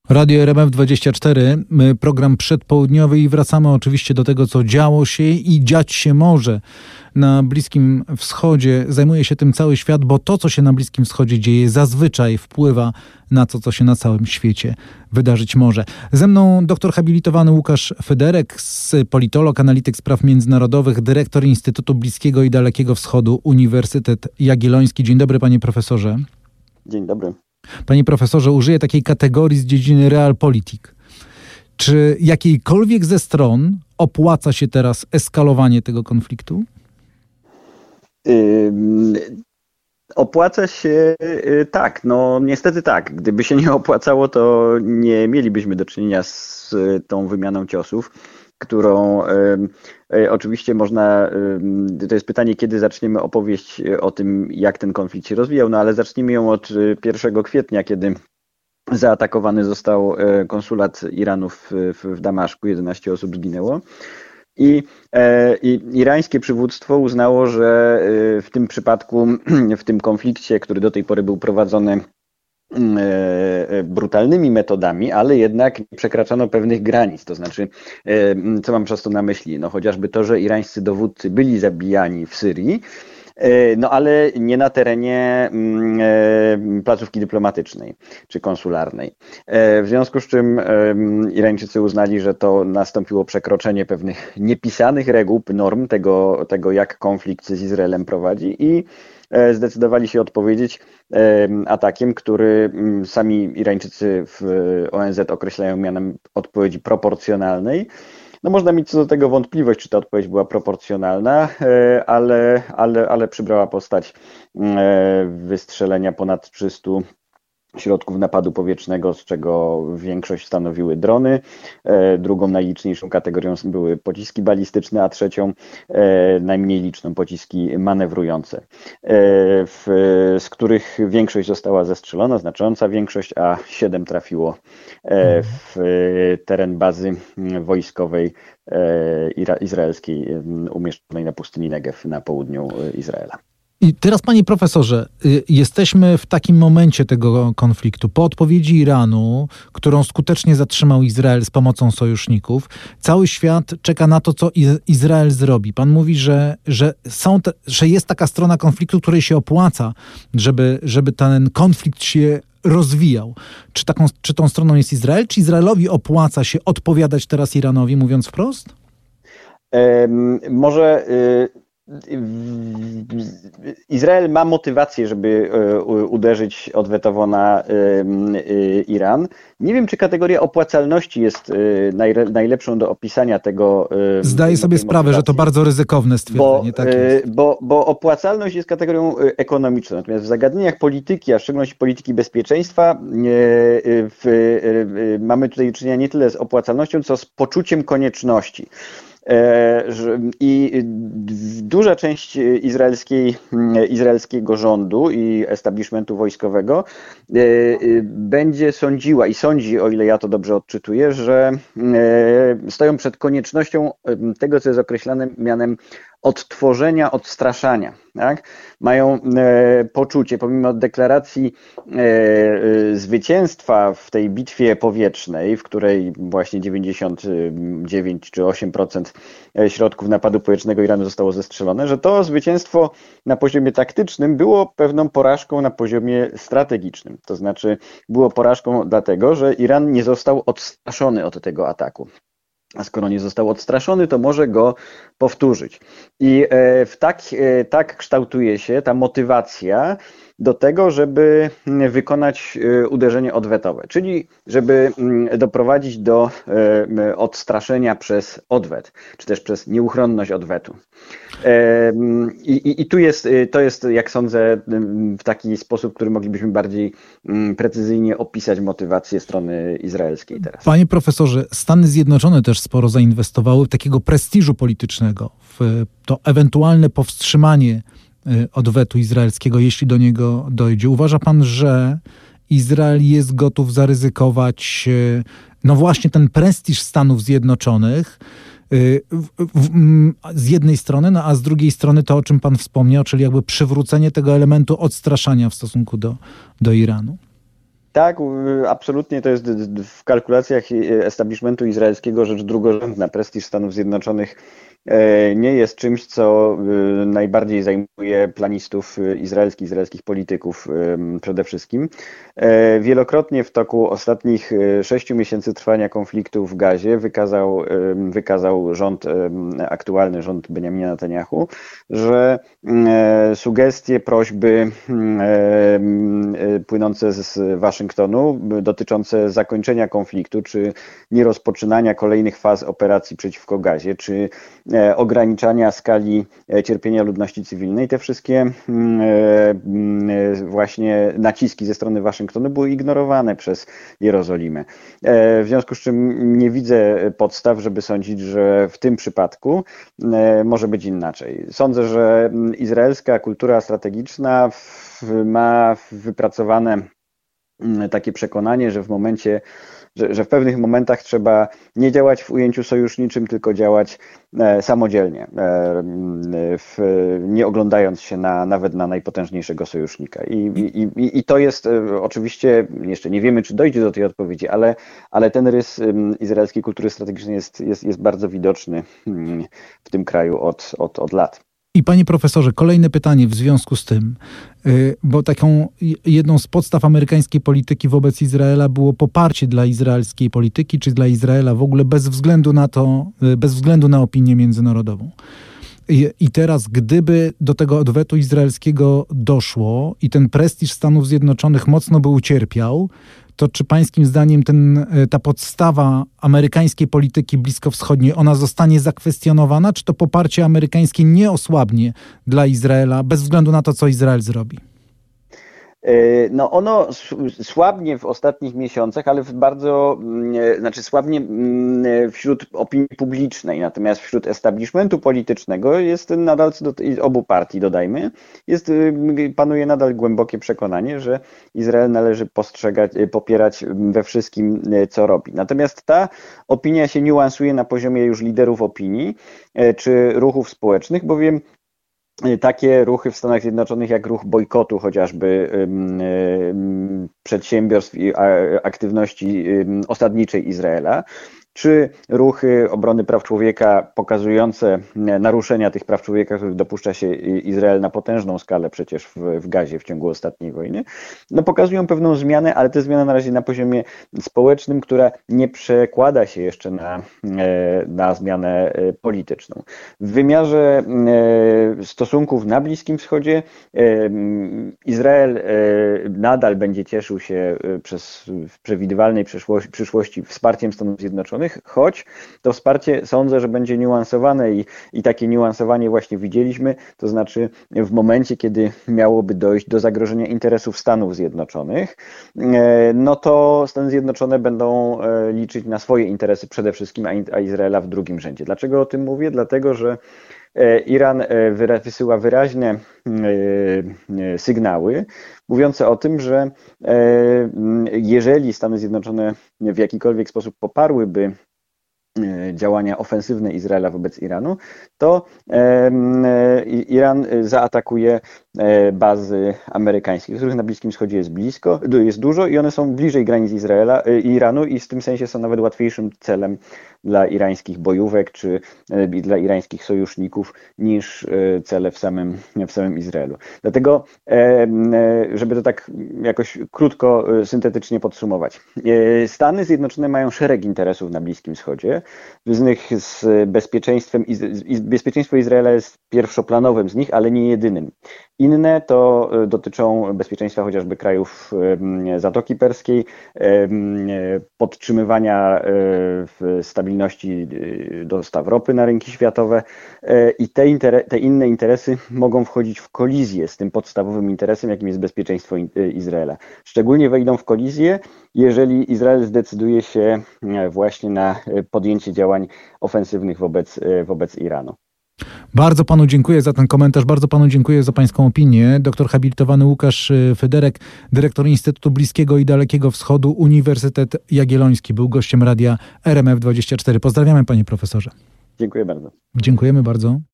Radio RMF24, program przedpołudniowy i wracamy oczywiście do tego, co działo się i dziać się może na Bliskim Wschodzie. Zajmuje się tym cały świat, bo to, co się na Bliskim Wschodzie dzieje, zazwyczaj wpływa na to, co się na całym świecie wydarzyć może. Ze mną doktor habilitowany Łukasz Fyderek, politolog, analityk spraw międzynarodowych, dyrektor Instytutu Bliskiego i Dalekiego Wschodu, Uniwersytet Jagielloński. Dzień dobry, panie profesorze. Dzień dobry. Panie profesorze, użyję takiej kategorii z dziedziny realpolitik. Czy jakiejkolwiek ze stron opłaca się teraz eskalowanie tego konfliktu? Opłaca się tak, no niestety tak. Gdyby się nie opłacało, to nie mielibyśmy do czynienia z tą wymianą ciosów, którą oczywiście można, to jest pytanie, kiedy zaczniemy opowieść o tym, jak ten konflikt się rozwijał, no ale zacznijmy ją od 1 kwietnia, kiedy zaatakowany został konsulat Iranu w Damaszku, 11 osób zginęło. I irańskie przywództwo uznało, że w tym przypadku, w tym konflikcie, który do tej pory był prowadzony brutalnymi metodami, ale jednak nie przekraczano pewnych granic. To znaczy, co mam przez to na myśli? No chociażby to, że irańscy dowódcy byli zabijani w Syrii, no ale nie na terenie placówki dyplomatycznej czy konsularnej. W związku z czym Irańczycy uznali, że to nastąpiło przekroczenie pewnych niepisanych reguł, norm tego jak konflikt z Izraelem prowadzi i zdecydowali się odpowiedzieć atakiem, który sami Irańczycy w ONZ określają mianem odpowiedzi proporcjonalnej. No można mieć co do tego wątpliwość, czy ta odpowiedź była proporcjonalna, ale przybrała postać wystrzelenia ponad 300 środków napadu powietrznego, z czego większość stanowiły drony. Drugą najliczniejszą kategorią były pociski balistyczne, a trzecią najmniej liczną pociski manewrujące, z których większość została zestrzelona, znacząca większość, a 7 trafiło w teren bazy wojskowej izraelskiej umieszczonej na pustyni Negev na południu Izraela. I teraz, panie profesorze, jesteśmy w takim momencie tego konfliktu. Po odpowiedzi Iranu, którą skutecznie zatrzymał Izrael z pomocą sojuszników, cały świat czeka na to, co Izrael zrobi. Pan mówi, że jest taka strona konfliktu, której się opłaca, żeby ten konflikt się rozwijał. Czy tą stroną jest Izrael? Czy Izraelowi opłaca się odpowiadać teraz Iranowi, mówiąc wprost? Może Izrael ma motywację, żeby uderzyć odwetowo na Iran. Nie wiem, czy kategoria opłacalności jest najlepszą do opisania tego. Zdaję sobie sprawę, że to bardzo ryzykowne stwierdzenie. Bo opłacalność jest kategorią ekonomiczną. Natomiast w zagadnieniach polityki, a w szczególności polityki bezpieczeństwa, mamy tutaj do czynienia nie tyle z opłacalnością, co z poczuciem konieczności. I duża część izraelskiego rządu i establishmentu wojskowego będzie sądziła i sądzi, o ile ja to dobrze odczytuję, że stoją przed koniecznością tego, co jest określane mianem odtworzenia, odstraszania. Tak? Mają poczucie, pomimo deklaracji zwycięstwa w tej bitwie powietrznej, w której właśnie 99 czy 8% środków napadu powietrznego Iranu zostało zestrzelone, że to zwycięstwo na poziomie taktycznym było pewną porażką na poziomie strategicznym. To znaczy było porażką dlatego, że Iran nie został odstraszony od tego ataku. A skoro nie został odstraszony, to może go powtórzyć. I tak kształtuje się ta motywacja do tego, żeby wykonać uderzenie odwetowe, czyli żeby doprowadzić do odstraszenia przez odwet, czy też przez nieuchronność odwetu. I to jest, jak sądzę, w taki sposób, który moglibyśmy bardziej precyzyjnie opisać motywację strony izraelskiej teraz. Panie profesorze, Stany Zjednoczone też sporo zainwestowały w takiego prestiżu politycznego, w to ewentualne powstrzymanie odwetu izraelskiego, jeśli do niego dojdzie. Uważa pan, że Izrael jest gotów zaryzykować no właśnie ten prestiż Stanów Zjednoczonych z jednej strony, no a z drugiej strony to, o czym pan wspomniał, czyli jakby przywrócenie tego elementu odstraszania w stosunku do Iranu? Tak, absolutnie to jest w kalkulacjach establishmentu izraelskiego rzecz drugorzędna. Prestiż Stanów Zjednoczonych nie jest czymś, co najbardziej zajmuje planistów izraelskich polityków przede wszystkim. Wielokrotnie w toku ostatnich 6 miesięcy trwania konfliktu w Gazie wykazał aktualny rząd Benjamina Netanyahu, że sugestie, prośby płynące z Waszyngtonu dotyczące zakończenia konfliktu, czy nierozpoczynania kolejnych faz operacji przeciwko Gazie, czy ograniczania skali cierpienia ludności cywilnej, te wszystkie właśnie naciski ze strony Waszyngtonu były ignorowane przez Jerozolimę. W związku z czym nie widzę podstaw, żeby sądzić, że w tym przypadku może być inaczej. Sądzę, że izraelska kultura strategiczna ma wypracowane takie przekonanie, że że w pewnych momentach trzeba nie działać w ujęciu sojuszniczym, tylko działać samodzielnie, nie oglądając się nawet na najpotężniejszego sojusznika. I to jest oczywiście, jeszcze nie wiemy, czy dojdzie do tej odpowiedzi, ale ten rys izraelskiej kultury strategicznej jest bardzo widoczny w tym kraju od lat. I panie profesorze, kolejne pytanie w związku z tym, bo taką jedną z podstaw amerykańskiej polityki wobec Izraela było poparcie dla izraelskiej polityki, czy dla Izraela w ogóle bez względu na opinię międzynarodową. I teraz, gdyby do tego odwetu izraelskiego doszło i ten prestiż Stanów Zjednoczonych mocno by ucierpiał, to czy pańskim zdaniem ta podstawa amerykańskiej polityki bliskowschodniej, ona zostanie zakwestionowana, czy to poparcie amerykańskie nie osłabnie dla Izraela bez względu na to, co Izrael zrobi? No ono słabnie w ostatnich miesiącach, ale słabnie wśród opinii publicznej, natomiast wśród establishmentu politycznego jest nadal, obu partii dodajmy, panuje nadal głębokie przekonanie, że Izrael należy popierać we wszystkim, co robi. Natomiast ta opinia się niuansuje na poziomie już liderów opinii czy ruchów społecznych, bowiem takie ruchy w Stanach Zjednoczonych jak ruch bojkotu chociażby przedsiębiorstw i aktywności osadniczej Izraela, czy ruchy obrony praw człowieka pokazujące naruszenia tych praw człowieka, których dopuszcza się Izrael na potężną skalę przecież w Gazie w ciągu ostatniej wojny, no pokazują pewną zmianę, ale to zmiana na razie na poziomie społecznym, która nie przekłada się jeszcze na zmianę polityczną. W wymiarze stosunków na Bliskim Wschodzie Izrael nadal będzie cieszył się w przewidywalnej przyszłości wsparciem Stanów Zjednoczonych, choć to wsparcie sądzę, że będzie niuansowane i takie niuansowanie właśnie widzieliśmy, to znaczy w momencie, kiedy miałoby dojść do zagrożenia interesów Stanów Zjednoczonych, no to Stany Zjednoczone będą liczyć na swoje interesy przede wszystkim, a Izraela w drugim rzędzie. Dlaczego o tym mówię? Dlatego, że Iran wysyła wyraźne sygnały mówiące o tym, że jeżeli Stany Zjednoczone w jakikolwiek sposób poparłyby działania ofensywne Izraela wobec Iranu, to Iran zaatakuje bazy amerykańskie, których na Bliskim Wschodzie jest dużo i one są bliżej granic Iranu i w tym sensie są nawet łatwiejszym celem dla irańskich bojówek czy dla irańskich sojuszników niż cele w samym Izraelu. Dlatego, żeby to tak jakoś krótko, syntetycznie podsumować. Stany Zjednoczone mają szereg interesów na Bliskim Wschodzie, związanych z bezpieczeństwem. Bezpieczeństwo Izraela jest pierwszoplanowym z nich, ale nie jedynym. Inne to dotyczą bezpieczeństwa chociażby krajów Zatoki Perskiej, podtrzymywania stabilności dostaw ropy na rynki światowe i te inne interesy mogą wchodzić w kolizję z tym podstawowym interesem, jakim jest bezpieczeństwo Izraela. Szczególnie wejdą w kolizję, jeżeli Izrael zdecyduje się właśnie na podjęcie działań ofensywnych wobec Iranu. Bardzo panu dziękuję za ten komentarz, bardzo panu dziękuję za pańską opinię. Doktor habilitowany Łukasz Federek, dyrektor Instytutu Bliskiego i Dalekiego Wschodu, Uniwersytet Jagielloński, był gościem radia RMF24. Pozdrawiamy, panie profesorze. Dziękuję bardzo. Dziękujemy bardzo.